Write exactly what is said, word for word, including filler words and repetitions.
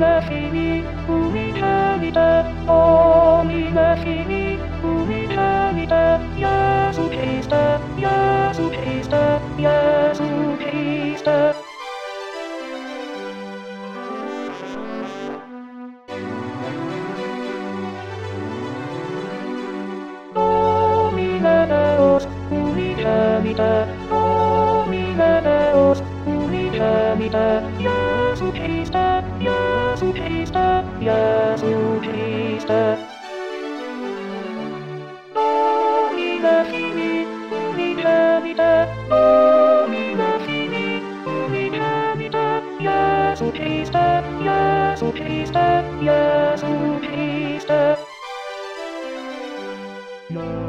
Domine Fili, Unicelite, Domine Fili, Unicelite, Jesu Christe, Jesu Christe, Jesu Christe. Domine Deus, Unicelite, Domine Deus, Unicelite, Jesu Christe, Jesu Christe, Jesu Christe. Domine Fili, Unicelite, Domine Fili, Unicelite, Jesu Christe, Jesu Christe, Jesu Christe.